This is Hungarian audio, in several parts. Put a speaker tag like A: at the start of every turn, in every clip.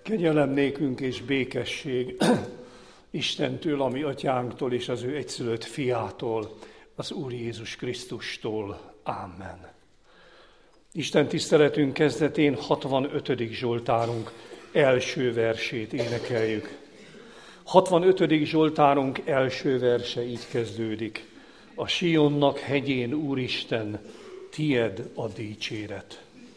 A: Kegyelem nékünk és békesség Istentől, a mi atyánktól és az ő egyszülött fiától, az Úr Jézus Krisztustól. Amen. Isten tiszteletünk kezdetén 65. Zsoltárunk első versét énekeljük. 65. Zsoltárunk első verse így kezdődik. A Sionnak hegyén, Úristen, tied a dicséret.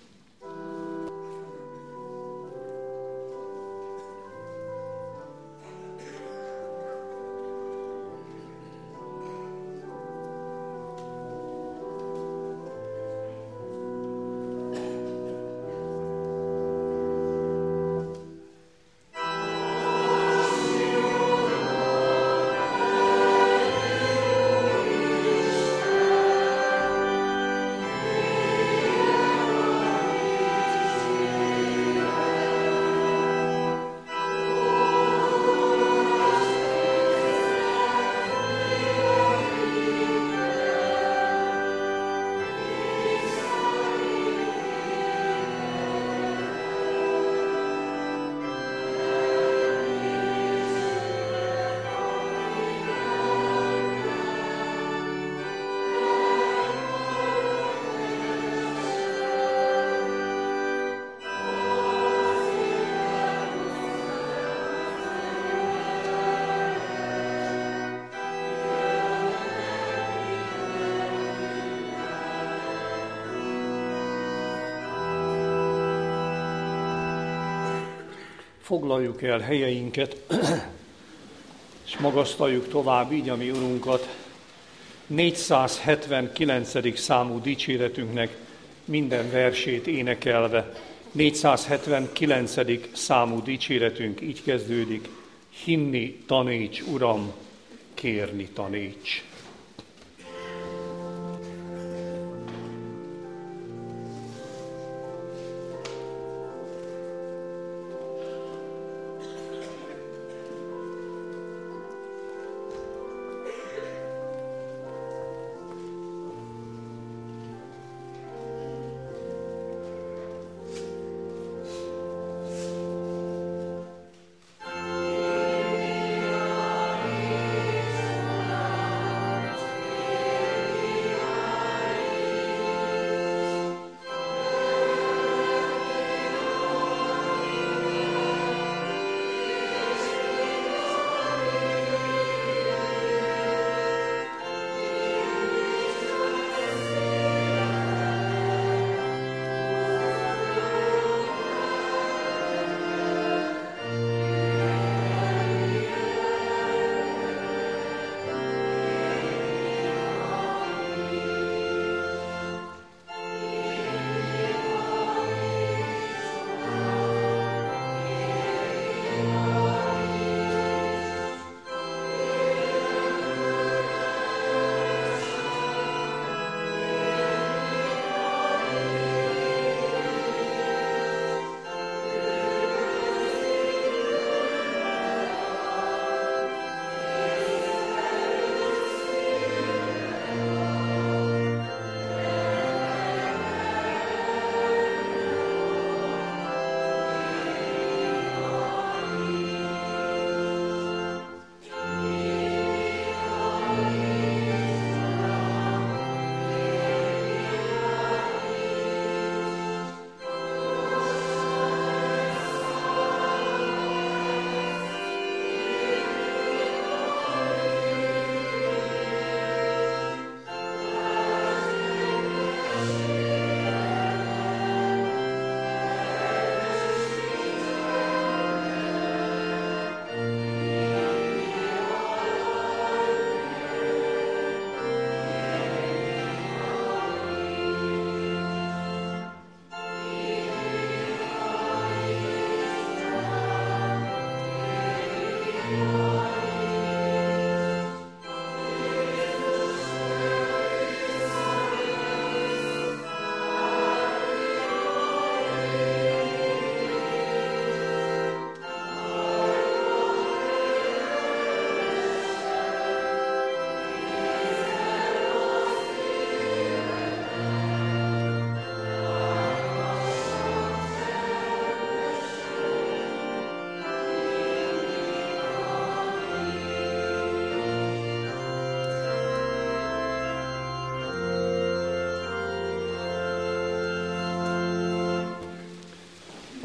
A: Foglaljuk el helyeinket, és magasztaljuk tovább így a mi Urunkat. 479. számú dicséretünknek minden versét énekelve. 479. számú dicséretünk így kezdődik. Hinni taníts, Uram, kérni taníts.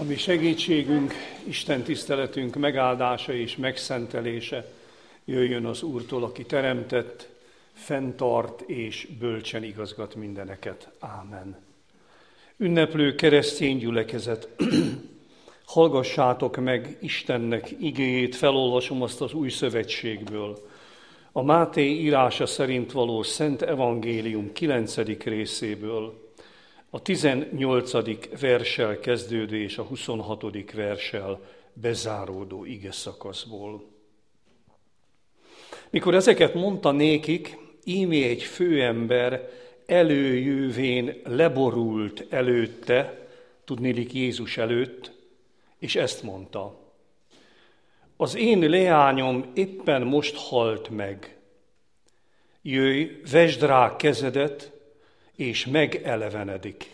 A: A mi segítségünk, Isten tiszteletünk megáldása és megszentelése jöjjön az Úrtól, aki teremtett, fenntart és bölcsen igazgat mindeneket. Ámen. Ünneplő keresztény gyülekezet, hallgassátok meg Istennek igéjét, felolvasom azt az Új Szövetségből. A Máté írása szerint való Szent Evangélium 9. részéből, a 18. verssel kezdődő és a 26. verssel bezáródó igeszakaszból. Mikor ezeket mondta nékik, íme egy főember előjövén leborult előtte, tudniillik Jézus előtt, és ezt mondta: az én leányom éppen most halt meg. Jöjj, vesd rá kezedet, és megelevenedik.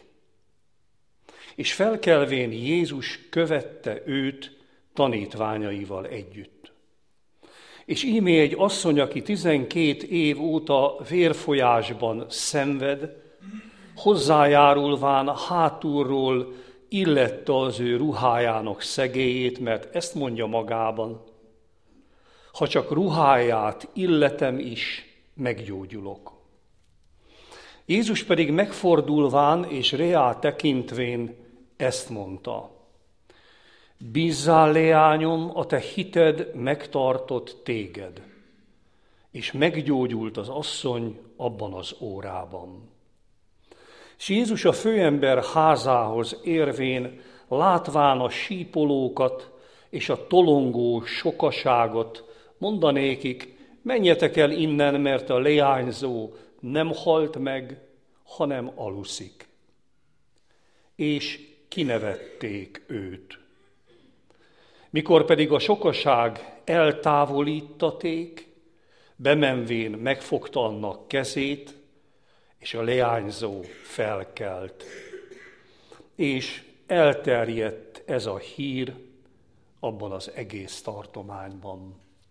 A: És felkelvén Jézus követte őt tanítványaival együtt. És íme egy asszony, aki 12 év óta vérfolyásban szenved, hozzájárulván hátulról illette az ő ruhájának szegélyét, mert ezt mondja magában: ha csak ruháját illetem is, meggyógyulok. Jézus pedig megfordulván és reá tekintvén ezt mondta: bízzál, leányom, a te hited megtartott téged. És meggyógyult az asszony abban az órában. És Jézus a főember házához érvén, látván a sípolókat és a tolongó sokaságot, mondanékik: menjetek el innen, mert a leányzó nem halt meg, hanem aluszik. És kinevették őt. Mikor pedig a sokaság eltávolíttaték, bemenvén megfogta annak kezét, és a leányzó felkelt. És elterjedt ez a hír abban az egész tartományban.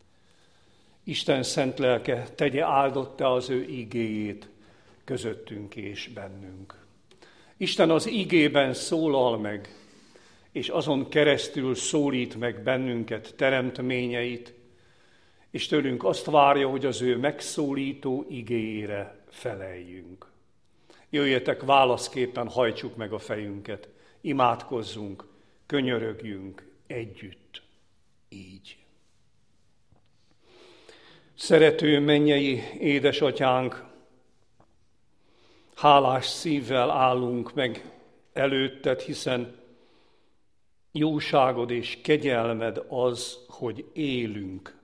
A: Isten szent lelke tegye áldotta az ő igéjét közöttünk és bennünk. Isten az igében szólal meg, és azon keresztül szólít meg bennünket, teremtményeit, és tőlünk azt várja, hogy az ő megszólító igéjére feleljünk. Jöjjetek, válaszképpen hajtsuk meg a fejünket, imádkozzunk, könyörögjünk együtt, így. Szerető mennyei édesatyánk, hálás szívvel állunk meg előtted, hiszen jóságod és kegyelmed az, hogy élünk.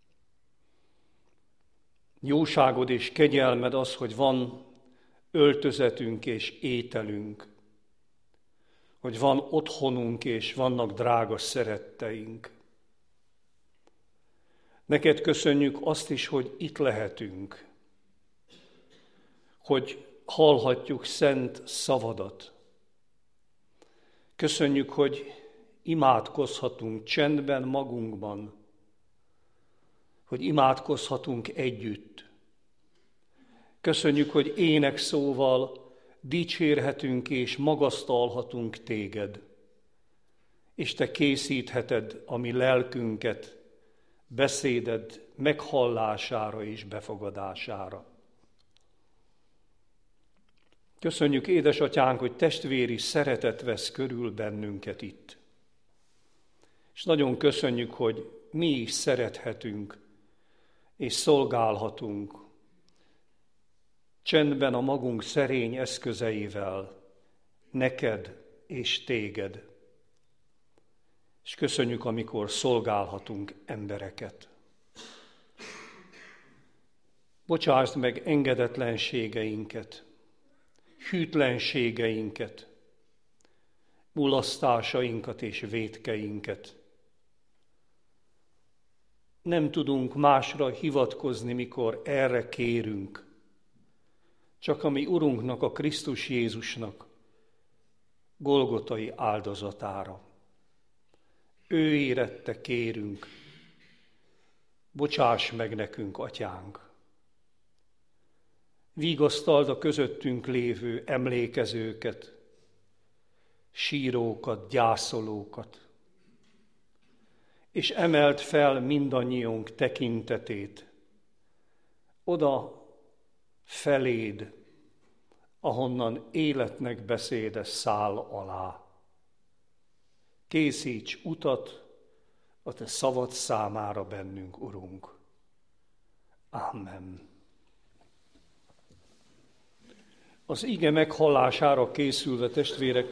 A: Jóságod és kegyelmed az, hogy van öltözetünk és ételünk, hogy van otthonunk és vannak drága szeretteink. Neked köszönjük azt is, hogy itt lehetünk, hogy hallhatjuk szent szavadat. Köszönjük, hogy imádkozhatunk csendben magunkban, hogy imádkozhatunk együtt. Köszönjük, hogy énekszóval dicsérhetünk és magasztalhatunk téged, és te készítheted a mi lelkünket beszéded meghallására és befogadására. Köszönjük, édesatyánk, hogy testvéri szeretet vesz körül bennünket itt. És nagyon köszönjük, hogy mi is szerethetünk és szolgálhatunk csendben a magunk szerény eszközeivel neked és téged. És köszönjük, amikor szolgálhatunk embereket. Bocsásd meg engedetlenségeinket, hűtlenségeinket, mulasztásainkat és vétkeinket. Nem tudunk másra hivatkozni, mikor erre kérünk, csak a mi Urunknak, a Krisztus Jézusnak golgotai áldozatára. Ő érette kérünk, bocsáss meg nekünk, Atyánk. Vigasztald a közöttünk lévő emlékezőket, sírókat, gyászolókat, és emelt fel mindannyiunk tekintetét oda feléd, ahonnan életnek beszéde száll alá. Készíts utat a te szavad számára bennünk, Urunk. Amen. Az ige meghallására készülve, testvérek,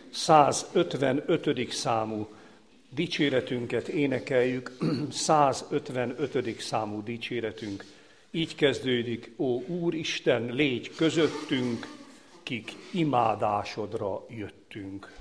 A: 155. számú dicséretünket énekeljük, 155. számú dicséretünk. Így kezdődik: Ó Úristen, légy közöttünk, kik imádásodra jöttünk.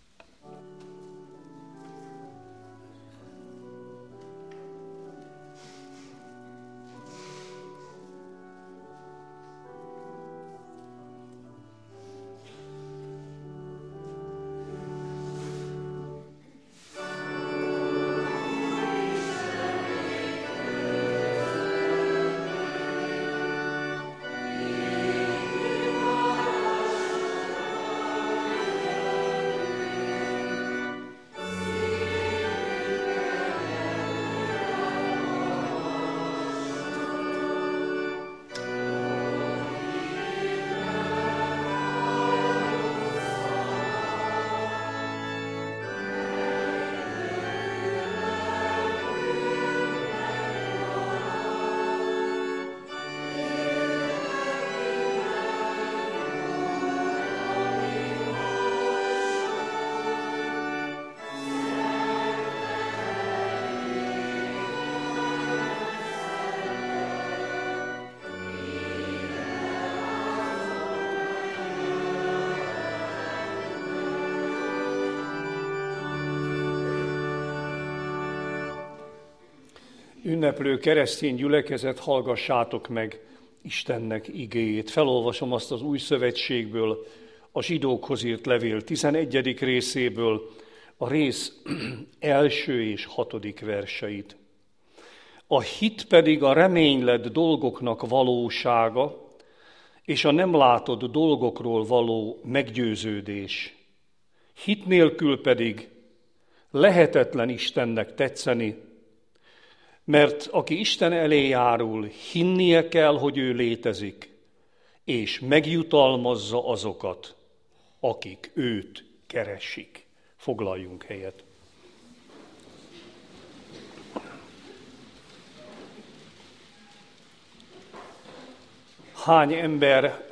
A: Ünneplő keresztény gyülekezet, hallgassátok meg Istennek igéjét. Felolvasom azt az Új Szövetségből, a zsidókhoz írt levél 11. részéből, a rész első és 6. verseit. A hit pedig a reménylett dolgoknak valósága, és a nem látott dolgokról való meggyőződés. Hit nélkül pedig lehetetlen Istennek tetszeni, mert aki Isten elé járul, hinnie kell, hogy ő létezik, és megjutalmazza azokat, akik őt keresik. Foglaljunk helyet. Hány ember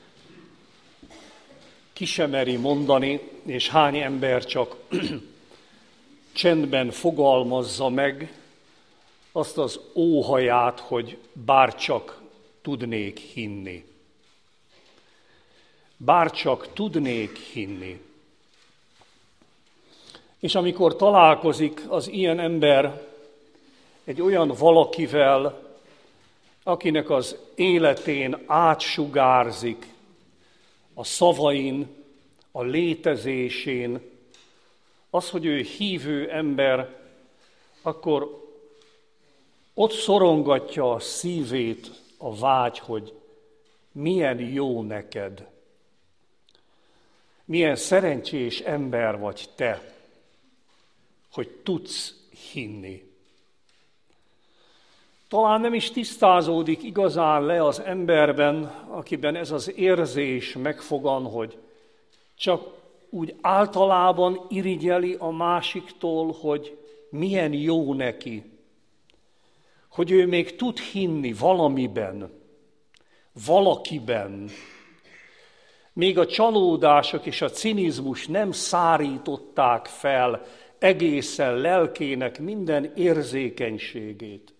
A: ki sem meri mondani, és hány ember csak csendben fogalmazza meg azt az óhaját, hogy bárcsak tudnék hinni. Bárcsak tudnék hinni. És amikor találkozik az ilyen ember egy olyan valakivel, akinek az életén átsugárzik a szavain, a létezésén, az, hogy ő hívő ember, akkor ott szorongatja a szívét a vágy, hogy milyen jó neked, milyen szerencsés ember vagy te, hogy tudsz hinni. Talán nem is tisztázódik igazán le az emberben, akiben ez az érzés megfogan, hogy csak úgy általában irigyeli a másiktól, hogy milyen jó neki, hogy ő még tud hinni valamiben, valakiben. Még a csalódások és a cinizmus nem szárították fel egészen lelkének minden érzékenységét.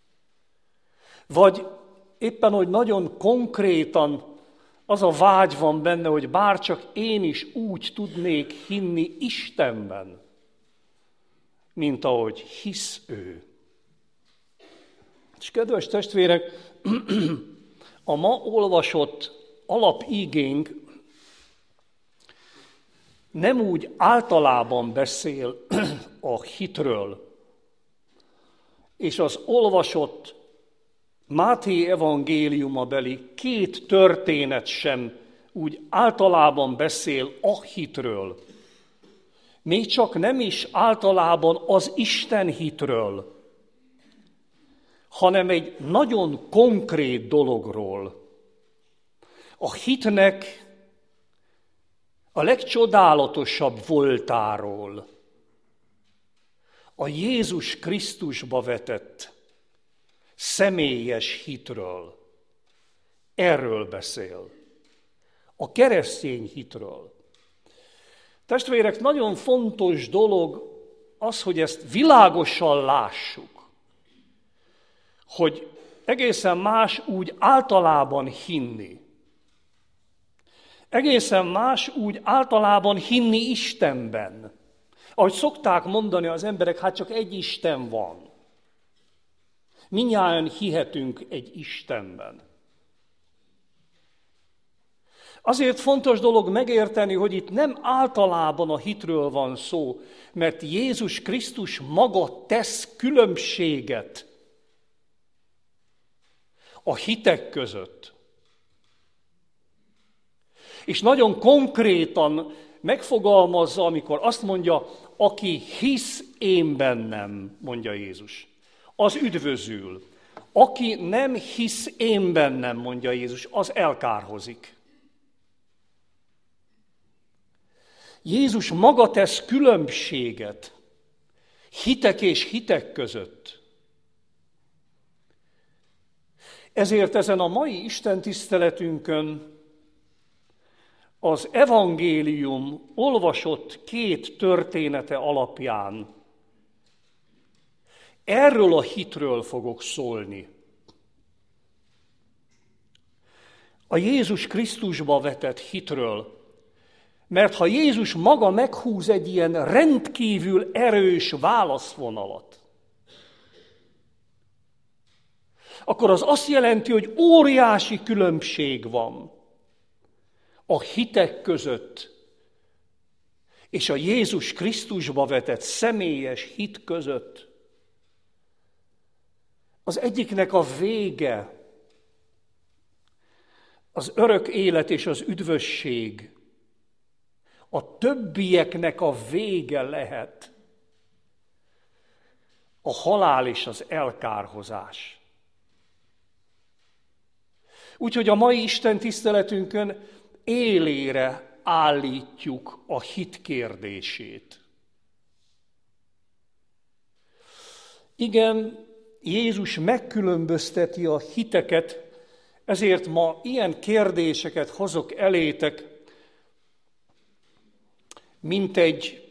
A: Vagy éppen, hogy nagyon konkrétan az a vágy van benne, hogy bárcsak én is úgy tudnék hinni Istenben, mint ahogy hisz ő. És kedves testvérek, a ma olvasott alapigénk nem úgy általában beszél a hitről, és az olvasott Máté evangéliumabeli 2 történet sem úgy általában beszél a hitről, még csak nem is általában az Isten hitről, hanem egy nagyon konkrét dologról. A hitnek a legcsodálatosabb voltáról, a Jézus Krisztusba vetett személyes hitről. Erről beszél. A keresztény hitről. Testvérek, nagyon fontos dolog az, hogy ezt világosan lássuk, hogy egészen más úgy általában hinni. Egészen más úgy általában hinni Istenben. Ahogy szokták mondani az emberek, hát csak egy Isten van. Mindnyájan hihetünk egy Istenben. Azért fontos dolog megérteni, hogy itt nem általában a hitről van szó, mert Jézus Krisztus maga tesz különbséget a hitek között. És nagyon konkrétan megfogalmazza, amikor azt mondja, aki hisz én bennem, mondja Jézus, az üdvözül. Aki nem hisz én bennem, mondja Jézus, az elkárhozik. Jézus maga tesz különbséget hitek és hitek között. Ezért ezen a mai istentiszteletünkön az evangélium olvasott két története alapján erről a hitről fogok szólni. A Jézus Krisztusba vetett hitről. Mert ha Jézus maga meghúz egy ilyen rendkívül erős válaszvonalat, akkor az azt jelenti, hogy óriási különbség van a hitek között és a Jézus Krisztusba vetett személyes hit között. Az egyiknek a vége, az örök élet és az üdvösség, a többieknek a vége lehet a halál és az elkárhozás. Úgyhogy a mai Isten tiszteletünkön élére állítjuk a hit kérdését. Igen, Jézus megkülönbözteti a hiteket, ezért ma ilyen kérdéseket hozok elétek, mint egy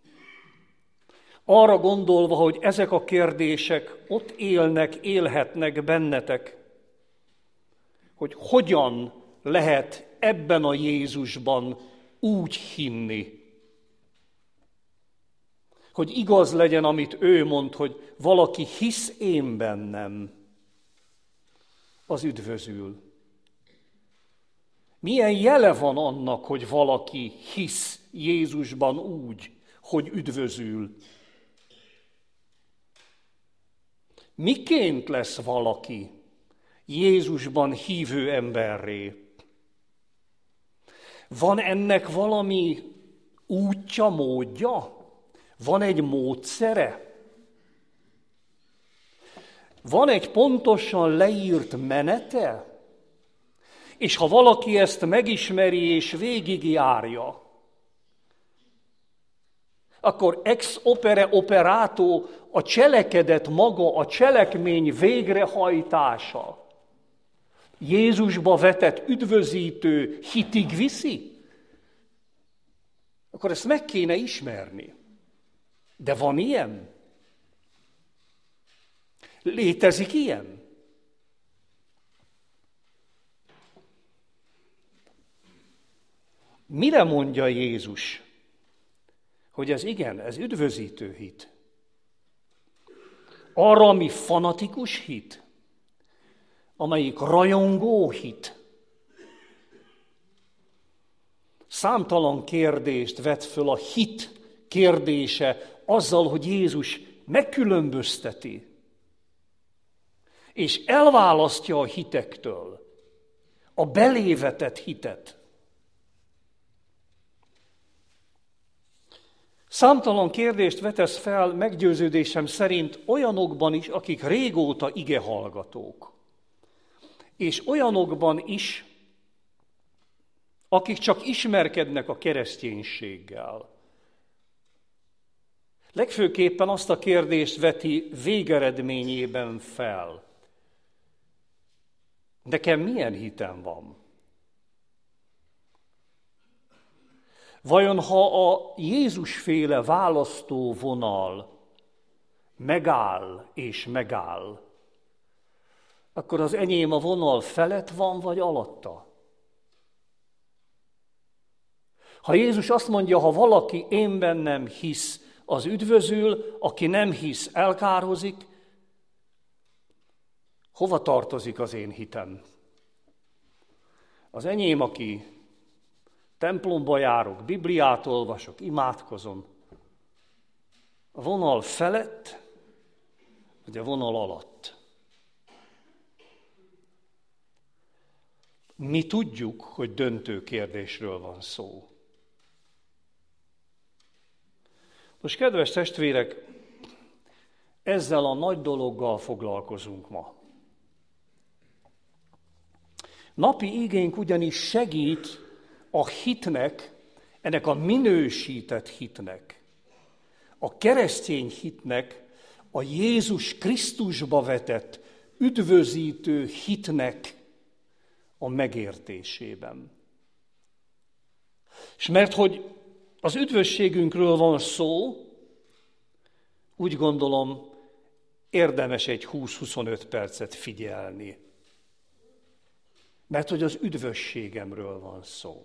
A: arra gondolva, hogy ezek a kérdések ott élhetnek bennetek, hogy hogyan lehet ebben a Jézusban úgy hinni, hogy igaz legyen, amit ő mond, hogy valaki hisz én bennem, az üdvözül. Milyen jele van annak, hogy valaki hisz Jézusban úgy, hogy üdvözül? Miként lesz valaki Jézusban hívő emberré? Van ennek valami útja, módja? Van egy módszere? Van egy pontosan leírt menete? És ha valaki ezt megismeri és végigjárja, akkor ex opere operato a cselekedet maga, a cselekmény végrehajtása Jézusba vetett üdvözítő hitig viszi, akkor ezt meg kéne ismerni. De van ilyen? Létezik ilyen? Mire mondja Jézus, hogy ez igen, ez üdvözítő hit? Arra, ami fanatikus hit, amelyik rajongó hit. Számtalan kérdést vet föl a hit kérdése azzal, hogy Jézus megkülönbözteti, és elválasztja a hitektől a belévetett hitet. Számtalan kérdést vetesz fel meggyőződésem szerint olyanokban is, akik régóta igehallgatók. És olyanokban is, akik csak ismerkednek a kereszténységgel. Legfőképpen azt a kérdést veti végeredményében fel. Nekem milyen hitem van? Vajon ha a Jézus-féle választóvonal megáll és megáll, akkor az enyém a vonal felett van, vagy alatta? Ha Jézus azt mondja, ha valaki én bennem hisz, az üdvözül, aki nem hisz, elkározik, hova tartozik az én hitem? Az enyém, aki templomba járok, Bibliát olvasok, imádkozom, a vonal felett, vagy a vonal alatt? Mi tudjuk, hogy döntő kérdésről van szó. Most, kedves testvérek, ezzel a nagy dologgal foglalkozunk ma. Napi igénk ugyanis segít a hitnek, ennek a minősített hitnek, a keresztény hitnek, a Jézus Krisztusba vetett üdvözítő hitnek a megértésében. És mert hogy az üdvösségünkről van szó, úgy gondolom, érdemes egy 20-25 percet figyelni. Mert hogy az üdvösségemről van szó.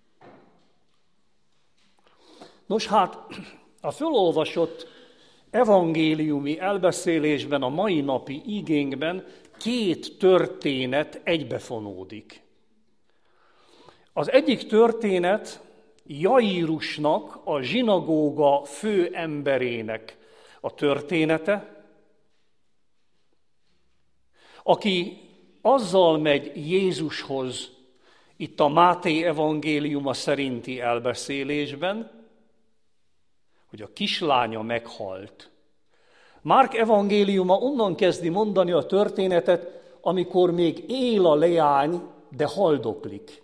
A: Nos hát, a fölolvasott evangéliumi elbeszélésben, a mai napi igénkben 2 történet egybefonódik. Az egyik történet Jairusnak, a zsinagóga fő emberének a története, aki azzal megy Jézushoz itt a Máté evangéliuma szerinti elbeszélésben, hogy a kislánya meghalt. Márk evangéliuma onnan kezdi mondani a történetet, amikor még él a leány, de haldoklik.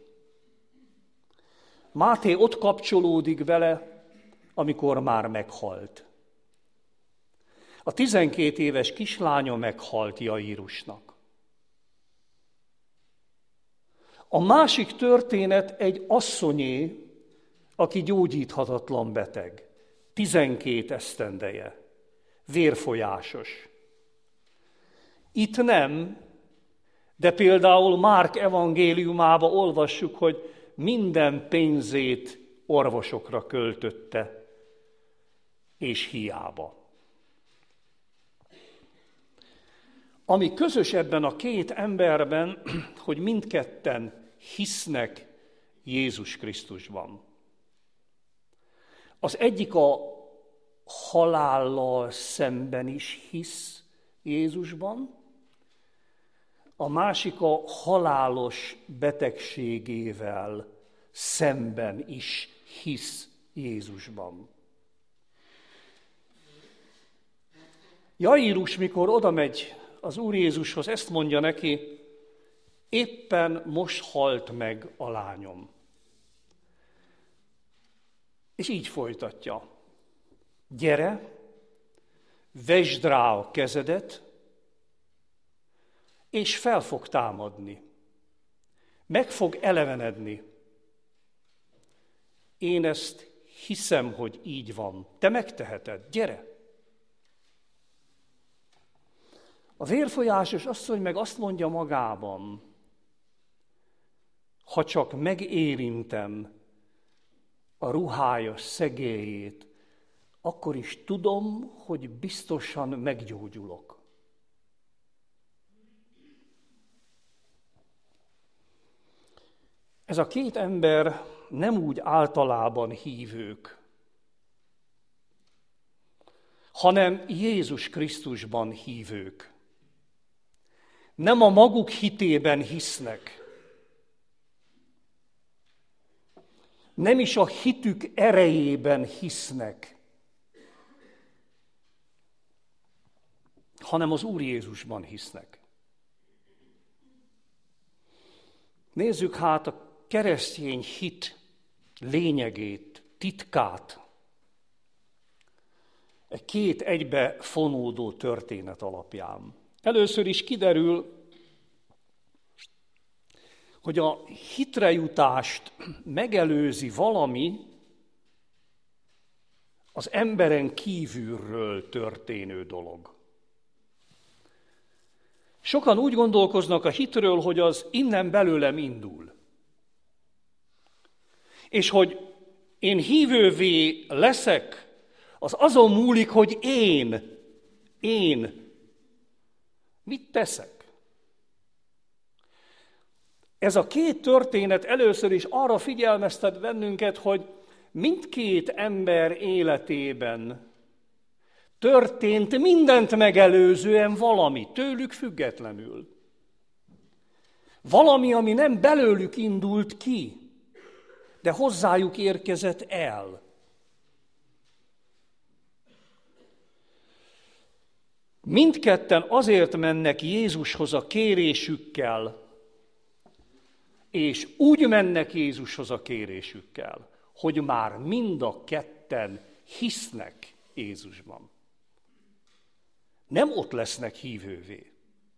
A: Máté ott kapcsolódik vele, amikor már meghalt. A 12 éves kislánya meghalt Jairusnak. A másik történet egy asszonyé, aki gyógyíthatatlan beteg. 12 esztendeje, vérfolyásos. Itt nem, de például Márk evangéliumában olvassuk, hogy minden pénzét orvosokra költötte, és hiába. Ami közös ebben a 2 emberben, hogy mindketten hisznek Jézus Krisztusban. Az egyik a halállal szemben is hisz Jézusban, a másik a halálos betegségével szemben is hisz Jézusban. Jairus, mikor odamegy az Úr Jézushoz, ezt mondja neki, éppen most halt meg a lányom. És így folytatja. Gyere, vesd rá a kezedet, és fel fog támadni. Meg fog elevenedni. Én ezt hiszem, hogy így van. Te megteheted. Gyere! A vérfolyásos asszony meg azt mondja magában, ha csak megérintem a ruhája szegélyét, akkor is tudom, hogy biztosan meggyógyulok. Ez a 2 ember nem úgy általában hívők, hanem Jézus Krisztusban hívők. Nem a maguk hitében hisznek. Nem is a hitük erejében hisznek, hanem az Úr Jézusban hisznek. Nézzük hát a keresztény hit lényegét, titkát, egy két egybe fonódó történet alapján. Először is kiderül, hogy a hitre jutást megelőzi valami az emberen kívülről történő dolog. Sokan úgy gondolkoznak a hitről, hogy az innen belőlem indul. És hogy én hívővé leszek, az azon múlik, hogy én mit teszek. Ez a két történet először is arra figyelmeztet bennünket, hogy mindkét ember életében történt mindent megelőzően valami, tőlük függetlenül. Valami, ami nem belőlük indult ki, de hozzájuk érkezett el. Mindketten azért mennek Jézushoz a kérésükkel, és úgy mennek Jézushoz a kérésükkel, hogy már mind a ketten hisznek Jézusban. Nem ott lesznek hívővé.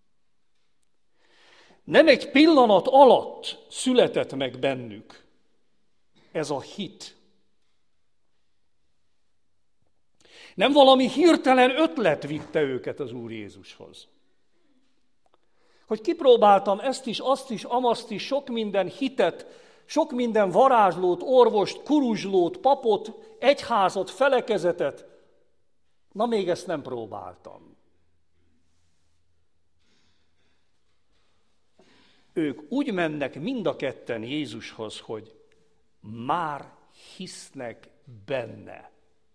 A: Nem egy pillanat alatt született meg bennük ez a hit. Nem valami hirtelen ötlet vitte őket az Úr Jézushoz. Hogy kipróbáltam ezt is, azt is, amazt is, sok minden hitet, sok minden varázslót, orvost, kuruzslót, papot, egyházat, felekezetet. Na, még ezt nem próbáltam. Ők úgy mennek mind a ketten Jézushoz, hogy már hisznek benne.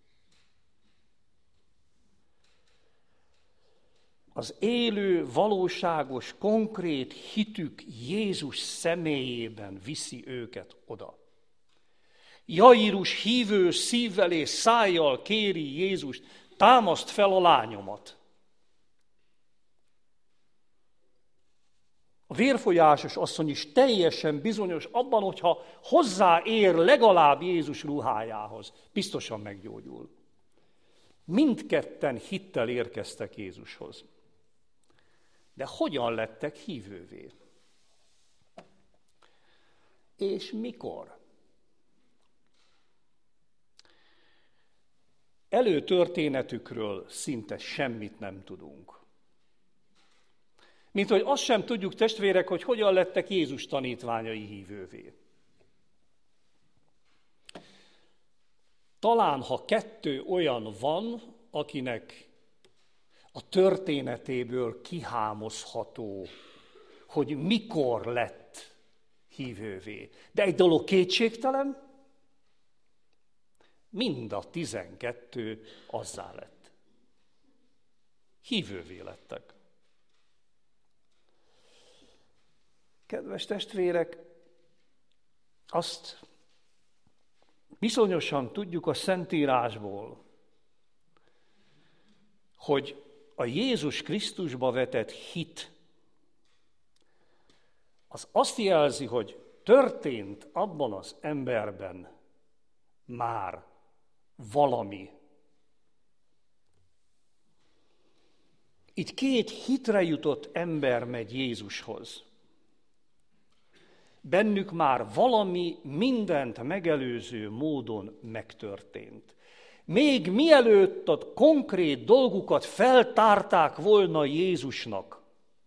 A: Az élő, valóságos, konkrét hitük Jézus személyében viszi őket oda. Jairus hívő szívvel és szájjal kéri Jézust, támaszt fel a lányomat. A vérfolyásos asszony is teljesen bizonyos abban, hogyha hozzáér legalább Jézus ruhájához, biztosan meggyógyul. Mindketten hittel érkeztek Jézushoz. De hogyan lettek hívővé? És mikor? Előtörténetükről szinte semmit nem tudunk. Mint hogy azt sem tudjuk, testvérek, hogy hogyan lettek Jézus tanítványai hívővé. Talán, ha kettő olyan van, akinek a történetéből kihámozható, hogy mikor lett hívővé. De egy dolog kétségtelen, mind a 12 azzá lett. Hívővé lettek. Kedves testvérek, azt bizonyosan tudjuk a Szentírásból, hogy a Jézus Krisztusba vetett hit az azt jelzi, hogy történt abban az emberben már valami. Itt két hitre jutott ember megy Jézushoz. Bennük már valami mindent megelőző módon megtörtént. Még mielőtt a konkrét dolgukat feltárták volna Jézusnak.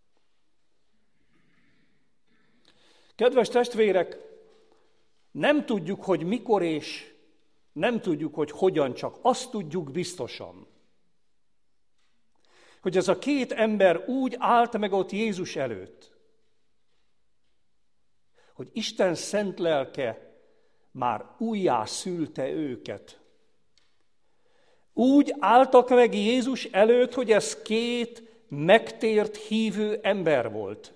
A: Kedves testvérek, nem tudjuk, hogy mikor és nem tudjuk, hogy hogyan, csak azt tudjuk biztosan, hogy ez a két ember úgy állt meg ott Jézus előtt, hogy Isten szent lelke már újjá szülte őket. Úgy álltak meg Jézus előtt, hogy ez két megtért hívő ember volt.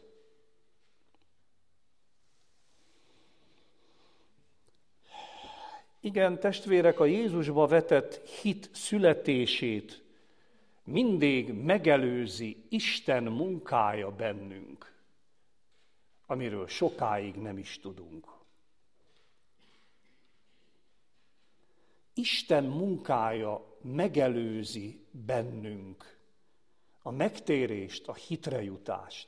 A: Igen, testvérek, a Jézusba vetett hit születését mindig megelőzi Isten munkája bennünk, amiről sokáig nem is tudunk. Isten munkája megelőzi bennünk a megtérést, a hitre jutást.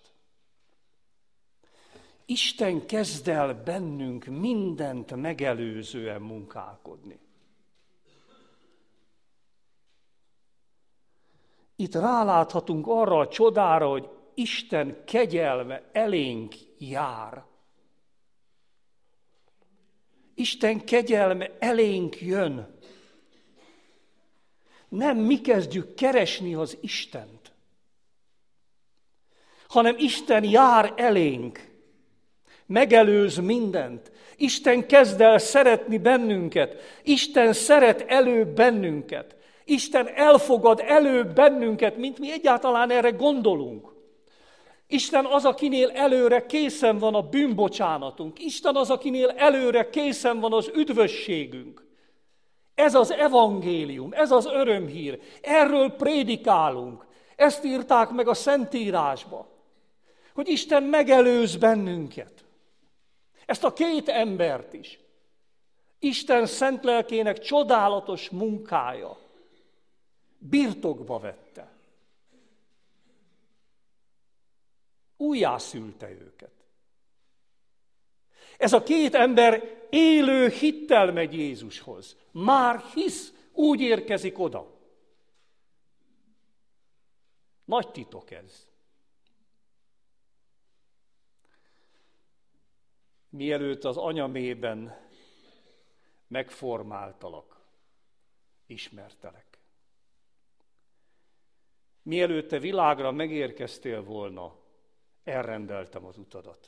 A: Isten kezd el bennünk mindent megelőzően munkálkodni. Itt ráláthatunk arra a csodára, hogy Isten kegyelme elénk jár. Isten kegyelme elénk jön. Nem mi kezdjük keresni az Istent, hanem Isten jár elénk, megelőz mindent. Isten kezd el szeretni bennünket. Isten szeret előbb bennünket. Isten elfogad előbb bennünket, mint mi egyáltalán erre gondolunk. Isten az, akinél előre készen van a bűnbocsánatunk. Isten az, akinél előre készen van az üdvösségünk. Ez az evangélium, ez az örömhír. Erről prédikálunk. Ezt írták meg a Szentírásba, hogy Isten megelőz bennünket. Ezt a két embert is. Isten szent lelkének csodálatos munkája birtokba vette. Újjászülte őket. Ez a két ember élő hittel megy Jézushoz. Már hisz, úgy érkezik oda. Nagy titok ez. Mielőtt az anyamében megformáltalak, ismertelek. Mielőtt te világra megérkeztél volna, elrendeltem az utadat.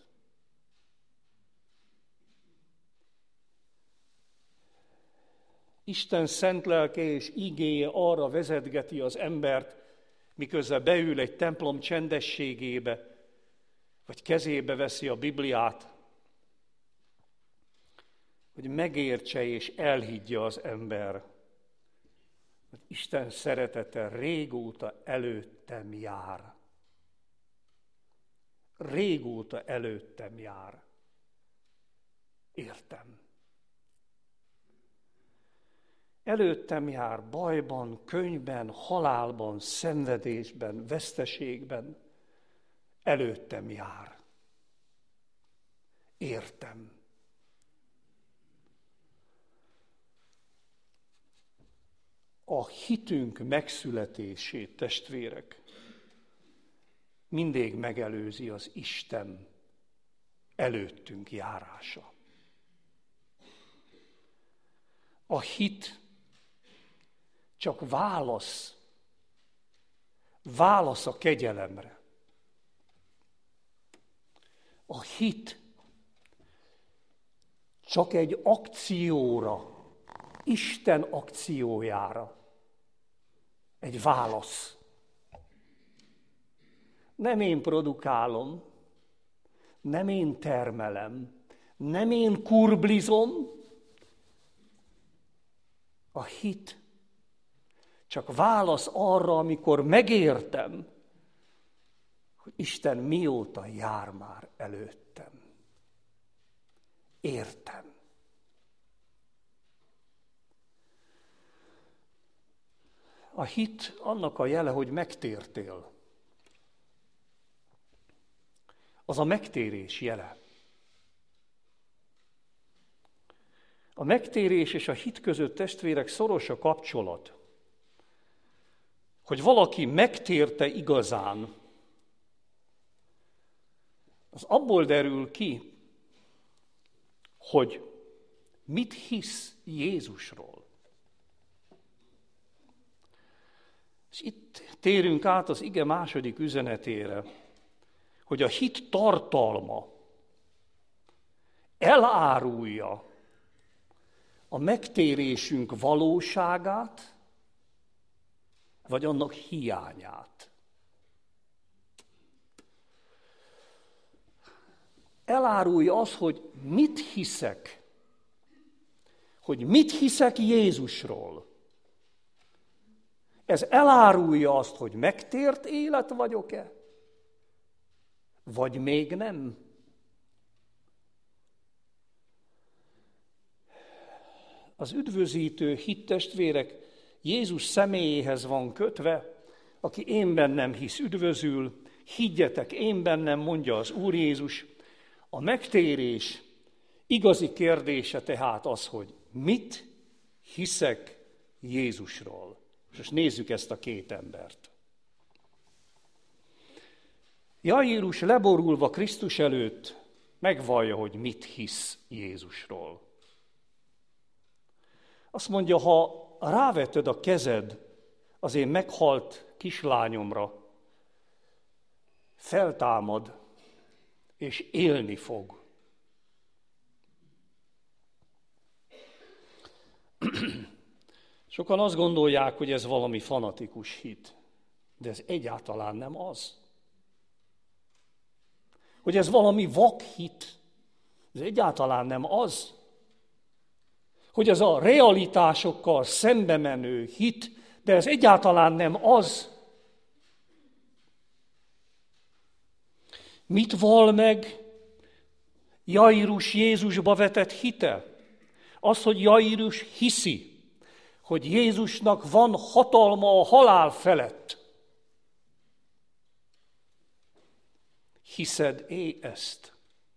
A: Isten szent lelke és igéje arra vezetgeti az embert, miközben beül egy templom csendességébe, vagy kezébe veszi a Bibliát, hogy megértse és elhiggye az ember, hogy Isten szeretete régóta előttem jár. Régóta előttem jár. Értem. Előttem jár bajban, könyvben, halálban, szenvedésben, veszteségben. Előttem jár. Értem. A hitünk megszületését, testvérek, mindig megelőzi az Isten előttünk járása. A hit csak válasz a kegyelemre. A hit csak egy akcióra, Isten akciójára, egy válasz. Nem én produkálom, nem én termelem, nem én kurblizom. A hit csak válasz arra, amikor megértem, hogy Isten mióta jár már előttem. Értem. A hit annak a jele, hogy megtértél. Az a megtérés jele. A megtérés és a hit között, testvérek, szoros a kapcsolat. Hogy valaki megtérte igazán, az abból derül ki, hogy mit hisz Jézusról. És itt térünk át az ige második üzenetére, hogy a hit tartalma elárulja a megtérésünk valóságát, vagy annak hiányát. Elárulja az, hogy mit hiszek Jézusról. Ez elárulja azt, hogy megtért élet vagyok-e, vagy még nem. Az üdvözítő hittestvérek Jézus személyéhez van kötve, aki én bennem hisz, üdvözül, higgyetek én bennem, mondja az Úr Jézus. A megtérés igazi kérdése tehát az, hogy mit hiszek Jézusról. Most nézzük ezt a két embert. Jairus leborulva Krisztus előtt megvallja, hogy mit hisz Jézusról. Azt mondja, ha ráveted a kezed az én meghalt kislányomra, feltámad és élni fog. Sokan azt gondolják, hogy ez valami fanatikus hit, de ez egyáltalán nem az. Hogy ez valami vak hit, ez egyáltalán nem az. Hogy ez a realitásokkal szembe menő hit, de ez egyáltalán nem az. Mit vall meg Jairus Jézusba vetett hite? Az, hogy Jairus hiszi, hogy Jézusnak van hatalma a halál felett. Hiszed-é ezt?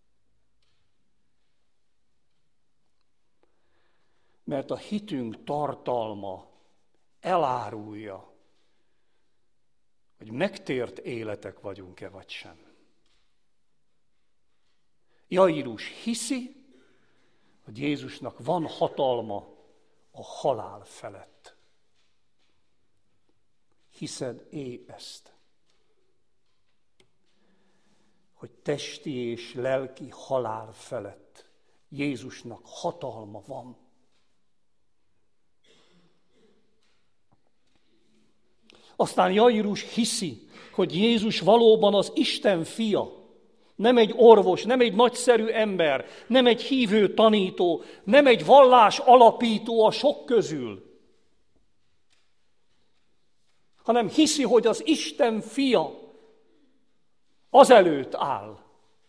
A: Mert a hitünk tartalma elárulja, hogy megtért életek vagyunk-e vagy sem. Jairus hiszi, hogy Jézusnak van hatalma a halál felett. Hiszed-é ezt? Hogy testi és lelki halál felett Jézusnak hatalma van. Aztán Jairus hiszi, hogy Jézus valóban az Isten fia. Nem egy orvos, nem egy nagyszerű ember, nem egy hívő tanító, nem egy vallás alapító a sok közül, hanem hiszi, hogy az Isten fia azelőtt áll.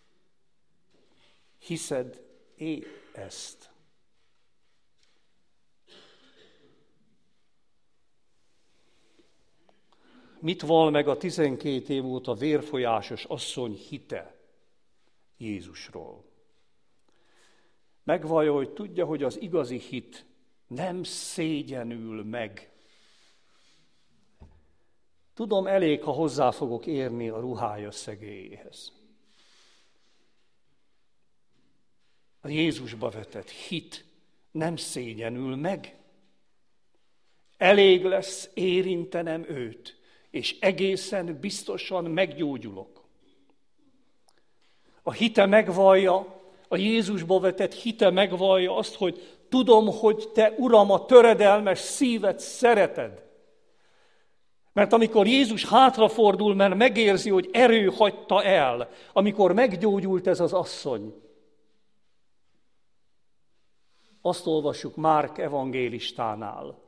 A: Hiszed-é ezt? Mit vall meg a 12 év óta vérfolyásos asszony hite Jézusról? Megvallja, hogy tudja, hogy az igazi hit nem szégyenül meg. Tudom, elég, ha hozzá fogok érni a ruhája szegélyéhez. A Jézusba vetett hit nem szégyenül meg. Elég lesz érintenem őt, és egészen biztosan meggyógyulok. A hite megvallja, a Jézusba vetett hite megvallja azt, hogy tudom, hogy te, Uram, a töredelmes szívet szereted. Mert amikor Jézus hátrafordul, mert megérzi, hogy erő hagyta el, amikor meggyógyult ez az asszony, azt olvassuk Márk evangélistánál.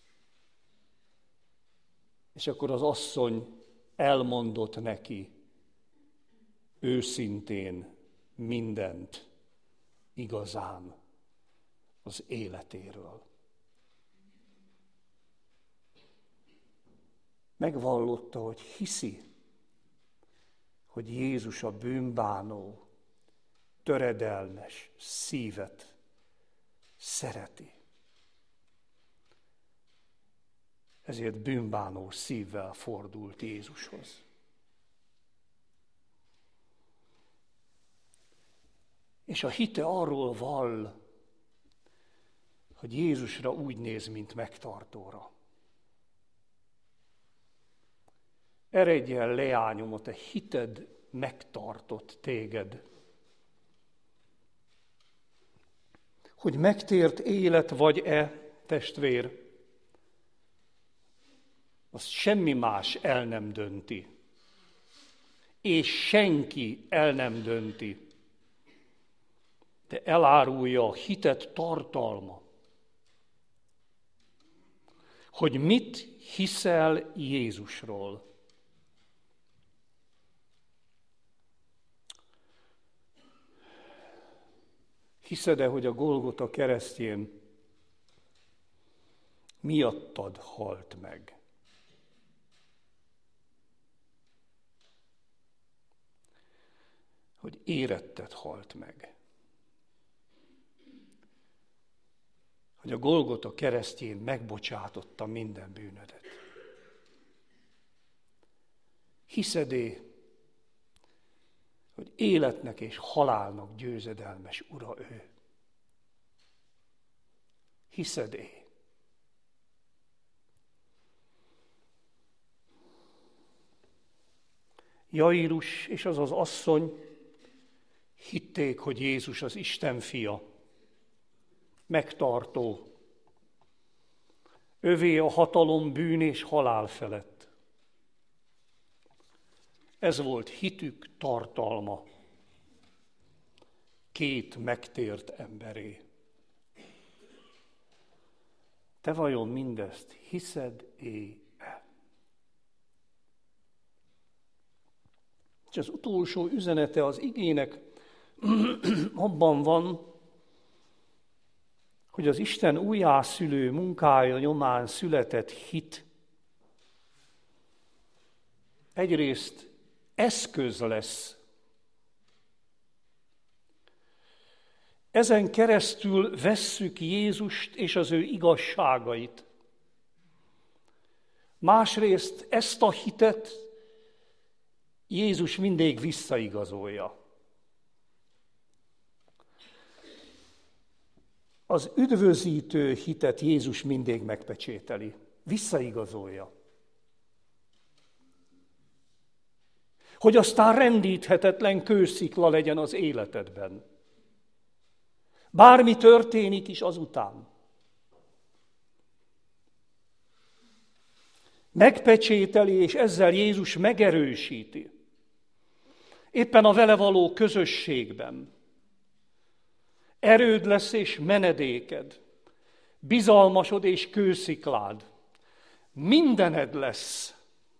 A: És akkor az asszony elmondott neki őszintén mindent igazán az életéről. Megvallotta, hogy hiszi, hogy Jézus a bűnbánó, töredelmes szívet szereti. Ezért bűnbánó szívvel fordult Jézushoz. És a hite arról vall, hogy Jézusra úgy néz, mint megtartóra. Eredj el, leányom, a te hited megtartott téged. Hogy megtért élet vagy-e, testvér, az semmi más el nem dönti. És senki el nem dönti. De elárulja a hitet tartalma. hogy mit hiszel Jézusról. Hiszed-e, hogy a Golgota keresztjén miattad halt meg? Hogy éretted halt meg. Hogy a Golgota keresztjén megbocsátotta minden bűnödet. Hiszed-e, hogy életnek és halálnak győzedelmes ura ő? Hiszed-e? Jairus és az az asszony hitték, hogy Jézus az Isten fia, megtartó. Övé a hatalom, bűn és halál felett. Ez volt hitük tartalma. Két megtért emberé. Te vajon mindezt hiszed-e? És az utolsó üzenete az igének abban van, hogy az Isten újjászülő munkája nyomán született hit egyrészt eszköz lesz. Ezen keresztül vesszük Jézust és az ő igazságait. Másrészt ezt a hitet Jézus mindig visszaigazolja. Az üdvözítő hitet Jézus mindig megpecsételi, visszaigazolja. Hogy aztán rendíthetetlen kőszikla legyen az életedben. Bármi történik is azután. Megpecsételi, és ezzel Jézus megerősíti. Éppen a vele való közösségben. Erőd lesz és menedéked, bizalmasod és kősziklád. Mindened lesz.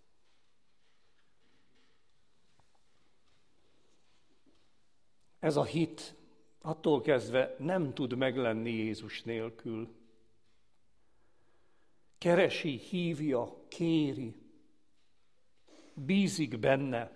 A: Ez a hit attól kezdve nem tud meglenni Jézus nélkül. Keresi, hívja, kéri, bízik benne.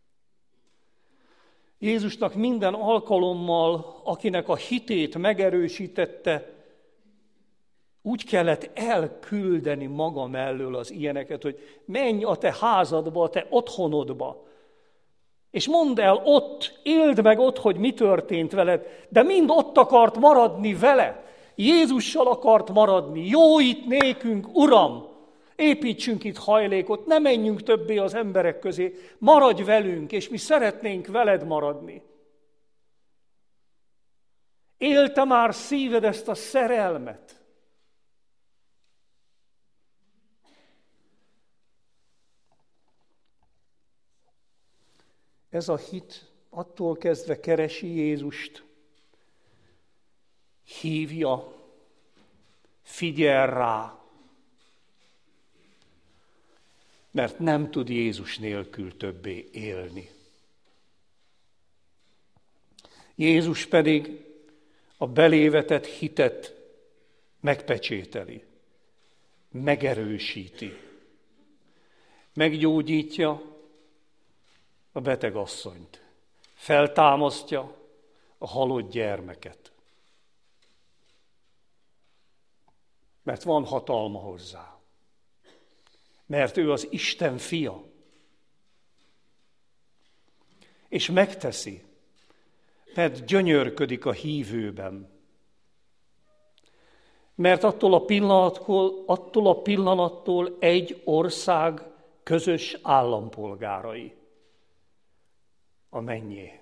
A: Jézusnak minden alkalommal, akinek a hitét megerősítette, úgy kellett elküldeni maga mellől az ilyeneket, hogy menj a te házadba, a te otthonodba, és mondd el ott, éld meg ott, hogy mi történt veled, de mind ott akart maradni vele. Jézussal akart maradni. Jó itt nékünk, Uram! Építsünk itt hajlékot, ne menjünk többé az emberek közé, maradj velünk, és mi szeretnénk veled maradni. Élte már szíved ezt a szerelmet? Ez a hit attól kezdve keresi Jézust, hívja, figyel rá, mert nem tud Jézus nélkül többé élni. Jézus pedig a belévetett hitet megpecsételi, megerősíti, meggyógyítja a beteg asszonyt, feltámasztja a halott gyermeket. Mert van hatalma hozzá. Mert ő az Isten fia. És megteszi, mert gyönyörködik a hívőben. Mert attól a pillanattól egy ország közös állampolgárai. A mennyé.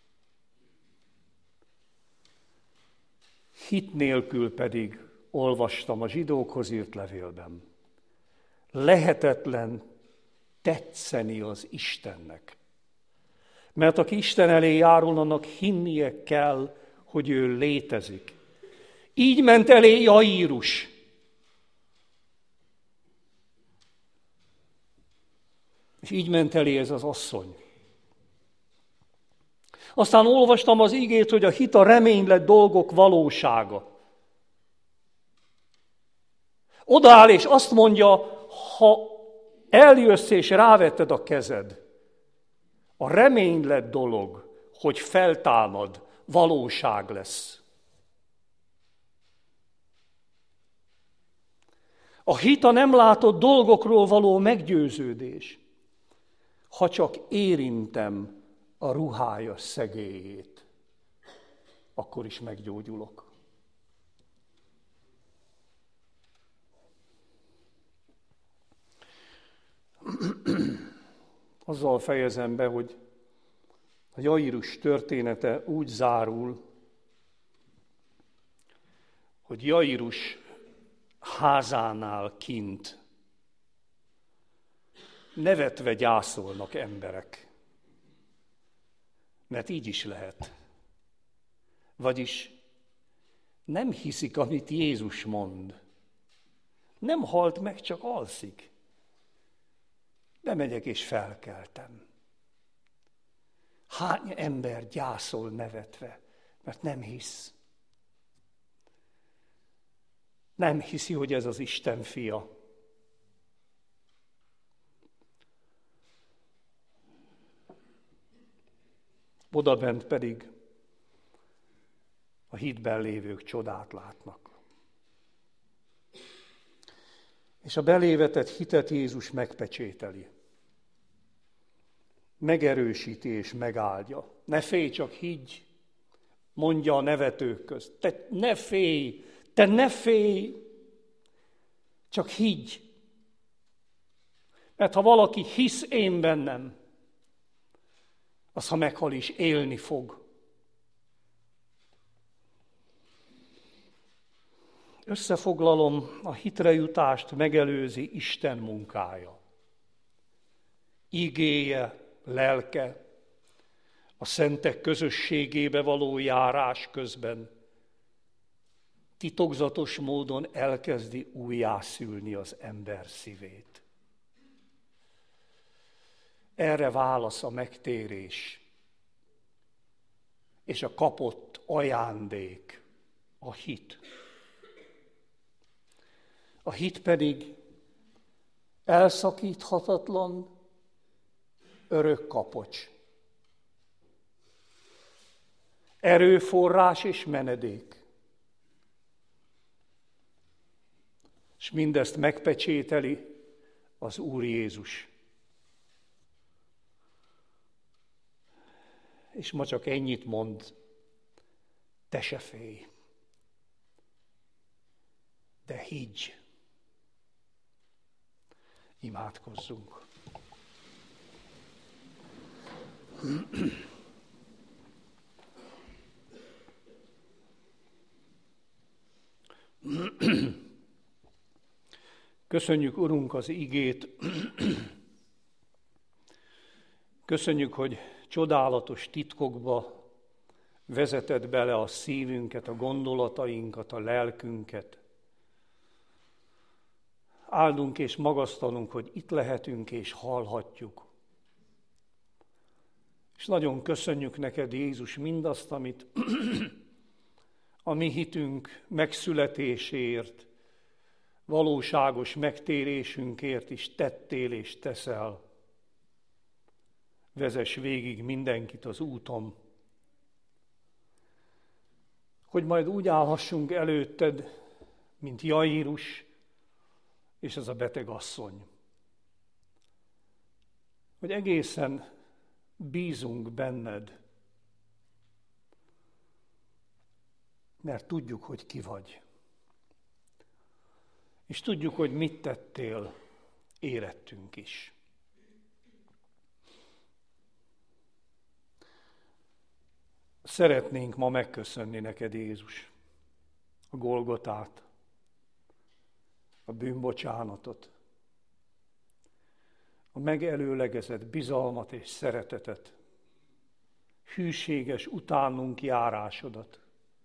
A: Hit nélkül pedig, olvastam a zsidókhoz írt levélben, lehetetlen tetszeni az Istennek. Mert aki Isten elé járul, annak hinnie kell, hogy ő létezik. Így ment elé Jairus. És így ment elé ez az asszony. Aztán olvastam az igét, hogy a hit a reménylett dolgok valósága. Odaáll és azt mondja, ha eljössz és rávetted a kezed, a reménylett dolog, hogy feltámad, valóság lesz. A hit a nem látott dolgokról való meggyőződés. Ha csak érintem a ruhája szegélyét, akkor is meggyógyulok. Azzal fejezem be, hogy a Jairus története úgy zárul, hogy Jairus házánál kint nevetve gyászolnak emberek. Mert így is lehet. Vagyis nem hiszik, amit Jézus mond. Nem halt meg, csak alszik. Bemegyek és felkeltem. Hány ember gyászol nevetve, mert nem hisz. Nem hiszi, hogy ez az Isten fia. Odabent pedig a hitben lévők csodát látnak. És a belévetett hitet Jézus megpecsételi. Megerősíti és megáldja. Ne félj, csak higgy, mondja a nevetők közt. Te ne félj, csak higgy. Mert ha valaki hisz én bennem, az, ha meghal is, élni fog. Összefoglalom, a hitre jutást megelőzi Isten munkája. Igéje, lelke, a szentek közösségébe való járás közben titokzatos módon elkezdi újjászülni az ember szívét. Erre válasz a megtérés és a kapott ajándék, a hit. A hit pedig elszakíthatatlan, örök kapocs. Erőforrás és menedék. És mindezt megpecsételi az Úr Jézus. És ma csak ennyit mond, te se félj, de higgy. Imádkozzunk. Köszönjük, Urunk, az igét. Köszönjük, hogy csodálatos titkokba vezeted bele a szívünket, a gondolatainkat, a lelkünket. Áldunk és magasztalunk, hogy itt lehetünk és hallhatjuk. És nagyon köszönjük neked, Jézus, mindazt, amit a mi hitünk megszületéséért, valóságos megtérésünkért is tettél és teszel. Vezess végig mindenkit az úton, hogy majd úgy állhassunk előtted, mint Jairus és az a beteg asszony. Hogy egészen bízunk benned, mert tudjuk, hogy ki vagy. És tudjuk, hogy mit tettél, érettünk is. Szeretnénk ma megköszönni neked, Jézus, a Golgotát, a bűnbocsánatot, a megelőlegezett bizalmat és szeretetet, hűséges utánunk járásodat,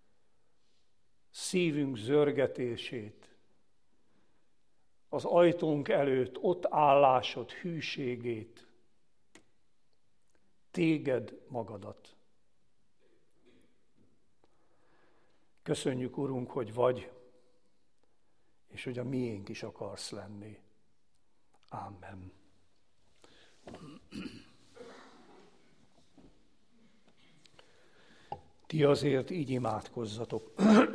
A: szívünk zörgetését, az ajtónk előtt ott állásod hűségét, téged magadat. Köszönjük, Urunk, hogy vagy, és hogy a miénk is akarsz lenni. Amen. Ti azért így imádkozzatok.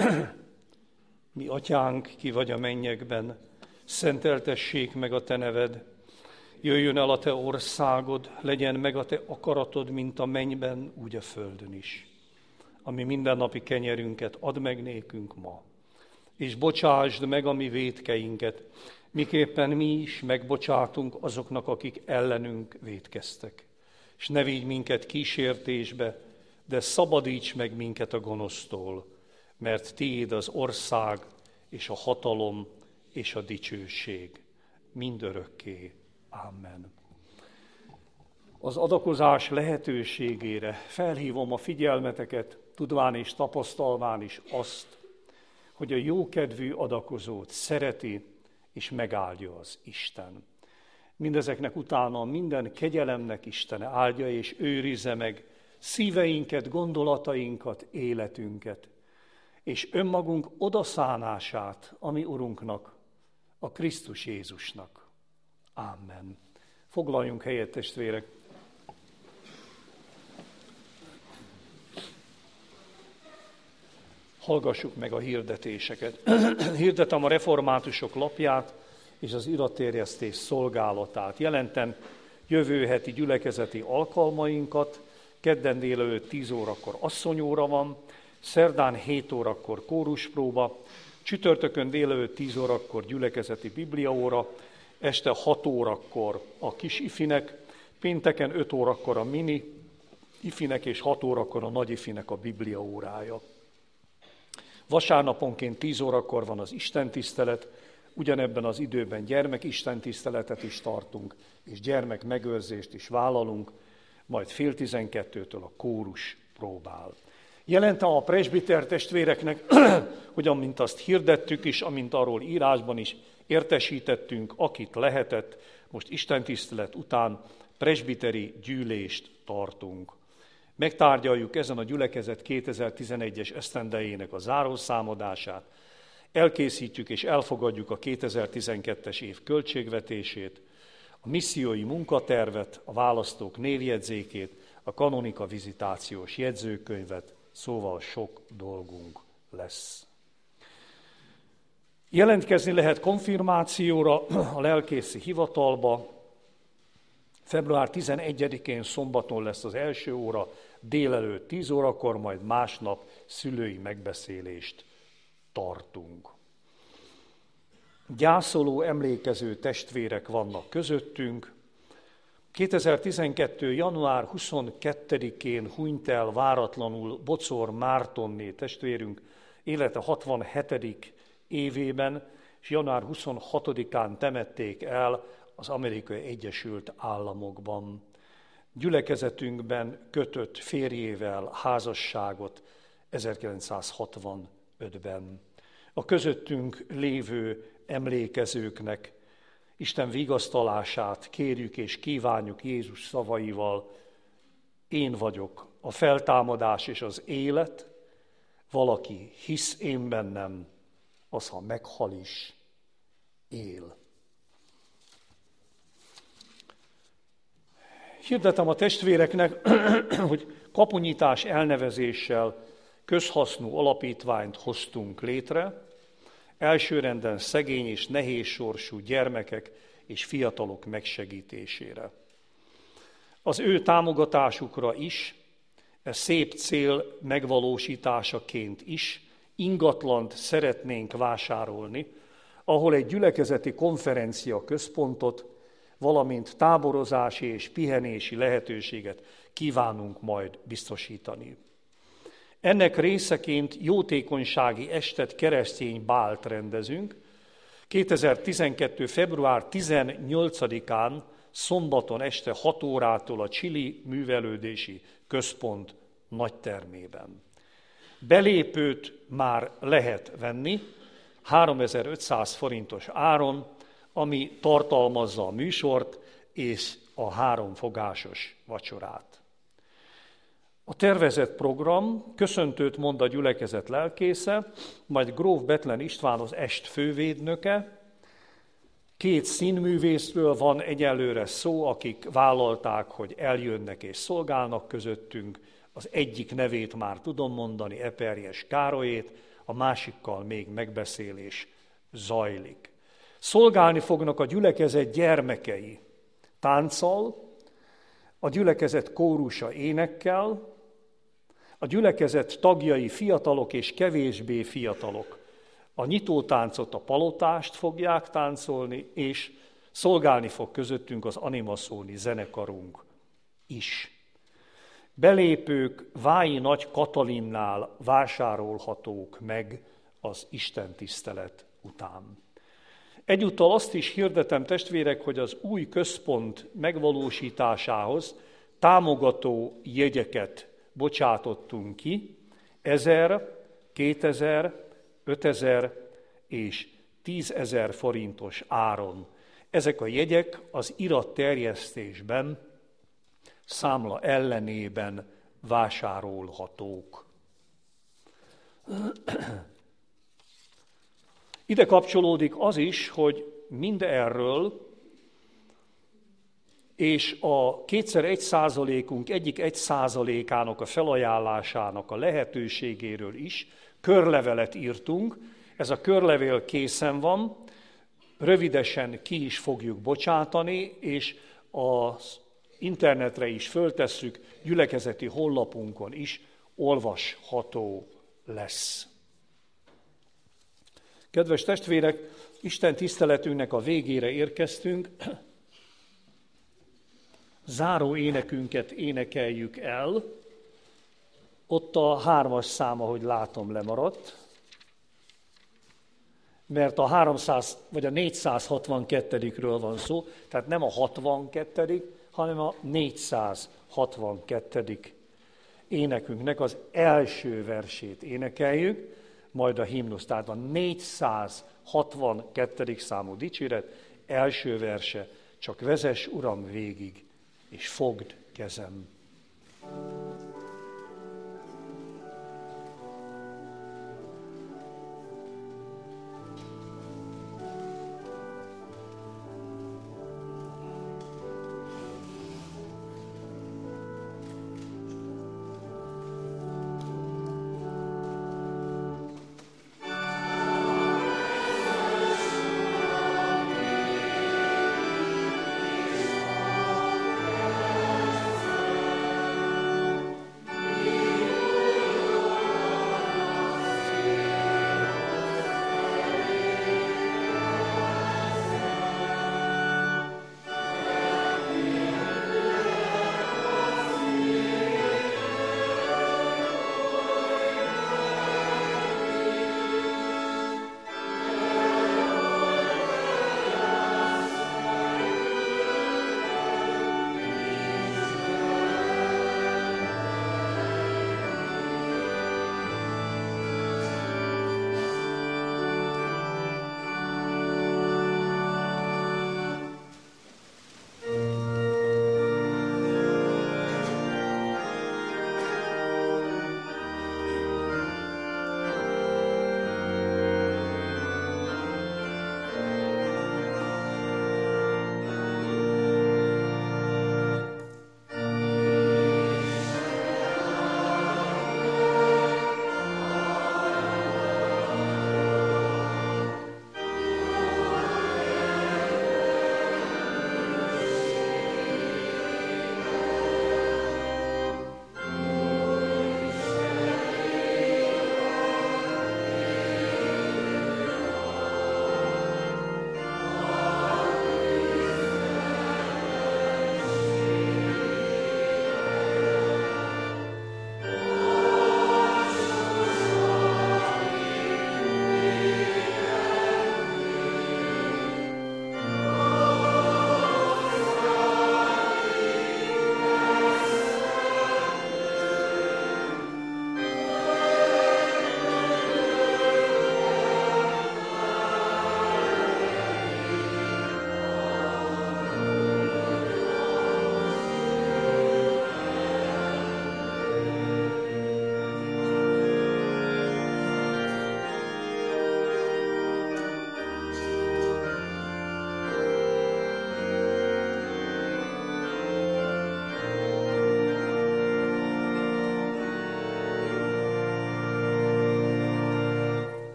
A: Mi atyánk, ki vagy a mennyekben, szenteltessék meg a te neved. Jöjjön el a te országod, legyen meg a te akaratod, mint a mennyben, úgy a földön is. Ami mindennapi kenyerünket add meg nékünk ma, és bocsásd meg a mi vétkeinket, miképpen mi is megbocsátunk azoknak, akik ellenünk vétkeztek. És ne vigy minket kísértésbe, de szabadíts meg minket a gonosztól, mert tiéd az ország, és a hatalom, és a dicsőség mindörökké. Amen. Az adakozás lehetőségére felhívom a figyelmeteket, tudván és tapasztalván is azt, hogy a jókedvű adakozót szereti és megáldja az Isten. Mindezeknek utána minden kegyelemnek Istene áldja és őrizze meg szíveinket, gondolatainkat, életünket, és önmagunk odaszánását a mi Urunknak, a Krisztus Jézusnak. Amen. Foglaljunk helyet, testvérek! Hallgassuk meg a hirdetéseket. Hirdetem a reformátusok lapját és az iratterjesztés szolgálatát. Jelentem jövő heti gyülekezeti alkalmainkat. Kedden délelőtt 10 órakor asszonyóra van, szerdán 7 órakor kóruspróba, csütörtökön délelőtt 10 órakor gyülekezeti bibliaóra, este 6 órakor a kis ifinek, pénteken 5 órakor a mini ifinek és 6 órakor a nagy ifinek a bibliaórája. Vasárnaponként 10 órakor van az istentisztelet, ugyanebben az időben gyermekistentiszteletet is tartunk, és gyermekmegőrzést is vállalunk, majd 11:30-től a kórus próbál. Jelentem a presbiter testvéreknek, hogy amint azt hirdettük is, amint arról írásban is értesítettünk, akit lehetett, most istentisztelet után presbiteri gyűlést tartunk. Megtárgyaljuk ezen a gyülekezet 2011-es esztendejének a zárószámadását, elkészítjük és elfogadjuk a 2012-es év költségvetését, a missziói munkatervet, a választók névjegyzékét, a kanonika vizitációs jegyzőkönyvet, szóval sok dolgunk lesz. Jelentkezni lehet konfirmációra a lelkészi hivatalba. Február 11-én szombaton lesz az első óra, délelőtt 10 órakor, majd másnap szülői megbeszélést tartunk. Gyászoló, emlékező testvérek vannak közöttünk. 2012. január 22-én hunyt el váratlanul Bocor Mártonné testvérünk élete 67. évében, és január 26-án temették el az Amerikai Egyesült Államokban. Gyülekezetünkben kötött férjével házasságot 1965-ben. A közöttünk lévő emlékezőknek Isten vigasztalását kérjük és kívánjuk Jézus szavaival. Én vagyok a feltámadás és az élet, valaki hisz én bennem, az, ha meghal is, él. Hirdetem a testvéreknek, hogy kapunyítás elnevezéssel közhasznú alapítványt hoztunk létre, elsőrenden szegény és nehézsorsú gyermekek és fiatalok megsegítésére. Az ő támogatásukra is, ez szép cél megvalósításaként is ingatlant szeretnénk vásárolni, ahol egy gyülekezeti konferencia központot, valamint táborozási és pihenési lehetőséget kívánunk majd biztosítani. Ennek részeként jótékonysági estet, keresztény bált rendezünk. 2012. február 18-án szombaton este 6 órától a Csili Művelődési Központ nagytermében. Belépőt már lehet venni 3500 forintos áron, ami tartalmazza a műsort és a 3 fogásos vacsorát. A tervezett program: köszöntőt mond a gyülekezet lelkésze, majd gróf Bethlen István az est fővédnöke. 2 színművészről van egyelőre szó, akik vállalták, hogy eljönnek és szolgálnak közöttünk. Az egyik nevét már tudom mondani, Eperjes Károlyét, a másikkal még megbeszélés zajlik. Szolgálni fognak a gyülekezet gyermekei tánccal, a gyülekezet kórusa énekkel, a gyülekezet tagjai fiatalok és kevésbé fiatalok a nyitótáncot, a palotást fogják táncolni, és szolgálni fog közöttünk az animaszóni zenekarunk is. Belépők Vályi Nagy Katalinnál vásárolhatók meg az istentisztelet után. Egyúttal azt is hirdetem, testvérek, hogy az új központ megvalósításához támogató jegyeket bocsátottunk ki, 1000, 2000, 5000 és 10 000 forintos áron. Ezek a jegyek az iratterjesztésben, számla ellenében vásárolhatók. Ide kapcsolódik az is, hogy mindenről és a 2x1%-unk egyik 1%-ának a felajánlásának a lehetőségéről is körlevelet írtunk. Ez a körlevél készen van, rövidesen ki is fogjuk bocsátani, és az internetre is föltesszük, gyülekezeti honlapunkon is olvasható lesz. Kedves testvérek, Isten tiszteletünknek a végére érkeztünk. Záró énekünket énekeljük el. Ott a 3-as szám, ahogy látom, lemaradt, mert a 300 vagy a 462-ről van szó, tehát nem a 62., hanem a 462. énekünknek az első versét énekeljük, majd a himnusz, tehát a 462. számú dicséret első verse: csak vezess, Uram, végig, és fogd kezem.